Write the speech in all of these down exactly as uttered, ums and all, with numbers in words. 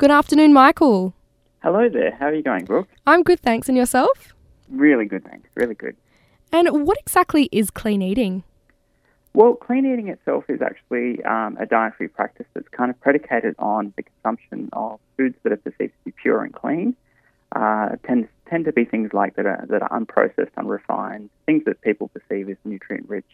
Good afternoon, Michael. Hello there. How are you going, Brooke? I'm good, thanks. And yourself? Really good, thanks. Really good. And what exactly is clean eating? Well, clean eating itself is actually um, a dietary practice that's kind of predicated on the consumption of foods that are perceived to be pure and clean. Uh, tend tend to be things like that are that are unprocessed, unrefined, things that people perceive as nutrient rich.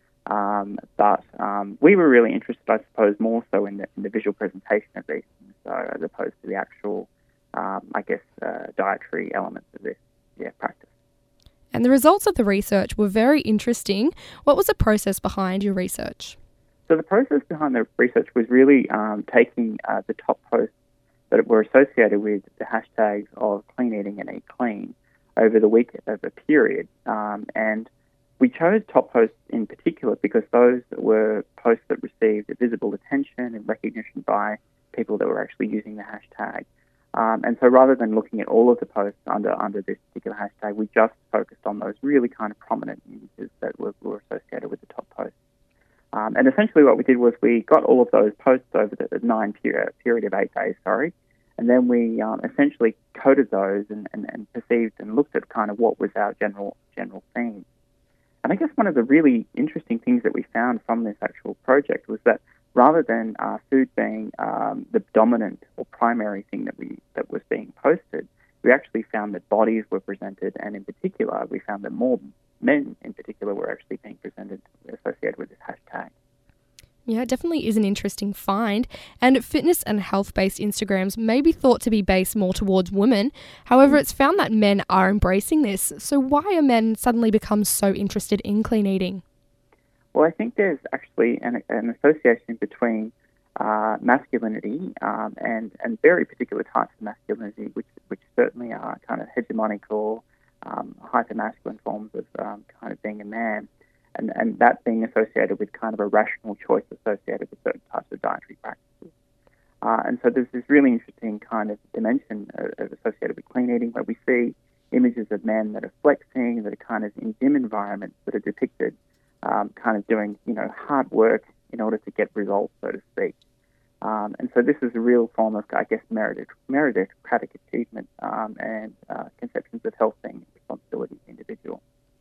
Um, but um, we were really interested, I suppose, more so in the, in the visual presentation of these things, so as opposed to the actual, um, I guess, uh, dietary elements of this yeah, practice. And the results of the research were very interesting. What was the process behind your research? So the process behind the research was really um, taking uh, the top posts that were associated with the hashtags of clean eating and eat clean over the week of a period. Um, and we chose top posts in particular because those were posts that received visible attention and recognition by people that were actually using the hashtag. Um, and so rather than looking at all of the posts under under this particular hashtag, we just focused on those really kind of prominent images that were, were associated with the top posts. Um, and essentially what we did was we got all of those posts over the, the nine period, period of eight days, sorry, and then we um, essentially coded those and, and, and perceived and looked at kind of what was our general general theme. And I guess one of the really interesting things that we found from this actual project was that rather than uh, food being um, the dominant or primary thing that we that was being posted, we actually found that bodies were presented, and in particular, we found that more men in particular were actually being presented associated with this hashtag. Yeah, it definitely is an interesting find. And fitness and health-based Instagrams may be thought to be based more towards women. However, it's found that men are embracing this. So why are men suddenly become so interested in clean eating? Well, I think there's actually an, an association between uh, masculinity um, and, and very particular types of masculinity, which which certainly are kind of hegemonic or um, hyper-masculine forms of um, kind of being a man, and, and that being associated with kind of a rational choice associated with certain types of dietary practices. Uh, and so there's this really interesting kind of dimension uh, associated with clean eating where we see images of men that are flexing, that are kind of in gym environments that are depicted Um, kind of doing, you know, hard work in order to get results, so to speak. Um, and so this is a real form of, I guess, merit- meritocratic achievement um, and uh, conceptions of health being a responsibility of the individual.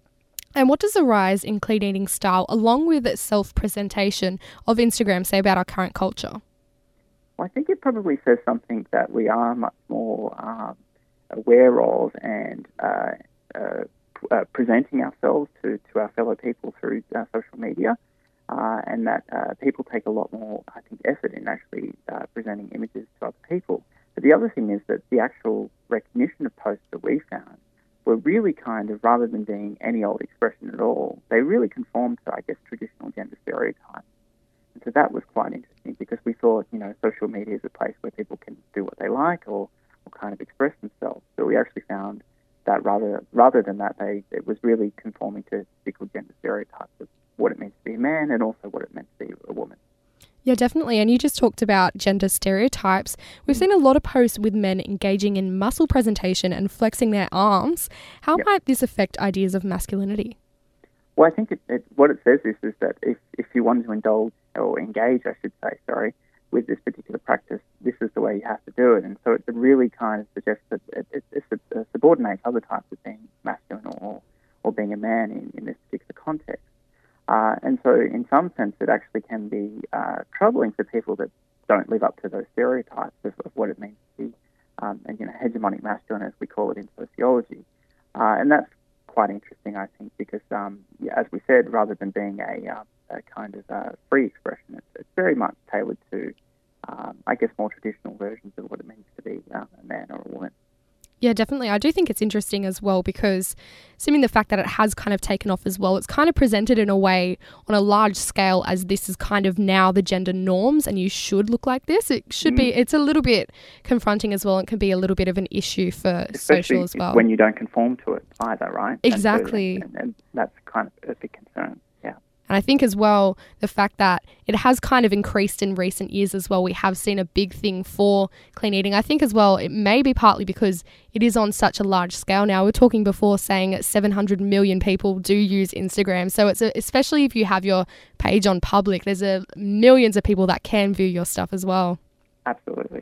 And what does the rise in clean eating style, along with its self-presentation of Instagram, say about our current culture? Well, I think it probably says something that we are much more um, aware of and uh, uh, Uh, presenting ourselves to, to our fellow people through uh, social media, uh, and that uh, people take a lot more, I think, effort in actually uh, presenting images to other people. But the other thing is that the actual recognition of posts that we found were really kind of, rather than being any old expression at all, they really conformed to, I guess, traditional gender stereotypes. And so that was quite interesting because we thought, you know, social media is a place where people can do what they like or, or kind of express themselves. But we actually found that rather rather than that, they it was really conforming to typical gender stereotypes of what it means to be a man and also what it meant to be a woman. Yeah, definitely. And you just talked about gender stereotypes. We've seen a lot of posts with men engaging in muscle presentation and flexing their arms. How Yep. might this affect ideas of masculinity? Well, I think it, it, what it says is, is that if, if you want to indulge or engage, I should say, sorry, with this particular practice, this is the way you have to do it. And so it really kind of suggests that it, it, it subordinates other types of being masculine or, or being a man in, in this particular context. Uh, and so in some sense, it actually can be uh, troubling for people that don't live up to those stereotypes of, of what it means to be um, and, you know, hegemonic masculine, as we call it in sociology. Uh, and that's quite interesting, I think, because, um, yeah, as we said, rather than being a, uh, a kind of uh, free expression, it's, it's very much tailored to, um, I guess, more traditional versions of what it means to be uh, a man or a woman. Yeah, definitely. I do think it's interesting as well because assuming the fact that it has kind of taken off as well, it's kind of presented in a way on a large scale as this is kind of now the gender norms and you should look like this. It should mm. be, it's a little bit confronting as well. It can be a little bit of an issue for Especially social as well. when you don't conform to it either, right? Exactly. And, so, and, and that's kind of a big concern. Yeah. And I think as well, the fact that it has kind of increased in recent years as well, we have seen a big thing for clean eating. I think as well, it may be partly because it is on such a large scale now. We were talking before saying seven hundred million people do use Instagram. So it's a, especially if you have your page on public, there's a millions of people that can view your stuff as well. Absolutely.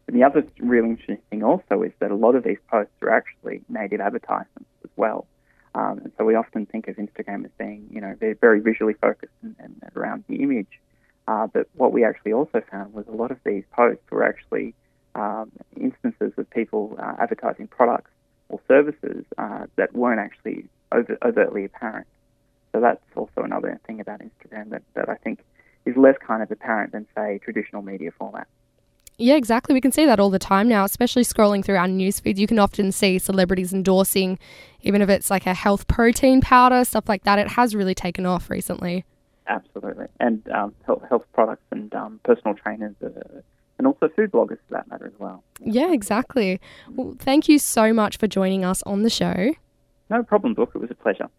And the other really interesting thing also is that a lot of these posts are actually native advertisements as well. Um, and so we often think of Instagram as being, you know, they're very visually focused and, and around the image. Uh, but what we actually also found was a lot of these posts were actually um, instances of people uh, advertising products or services uh, that weren't actually over, overtly apparent. So that's also another thing about Instagram that, that I think is less kind of apparent than, say, traditional media format. Yeah, exactly. We can see that all the time now, especially scrolling through our news feeds. You can often see celebrities endorsing, even if it's like a health protein powder, stuff like that. It has really taken off recently. Absolutely. And um, health, health products and um, personal trainers uh, and also food bloggers for that matter as well. Yeah, exactly. Well, thank you so much for joining us on the show. No problem, Brooke. It was a pleasure.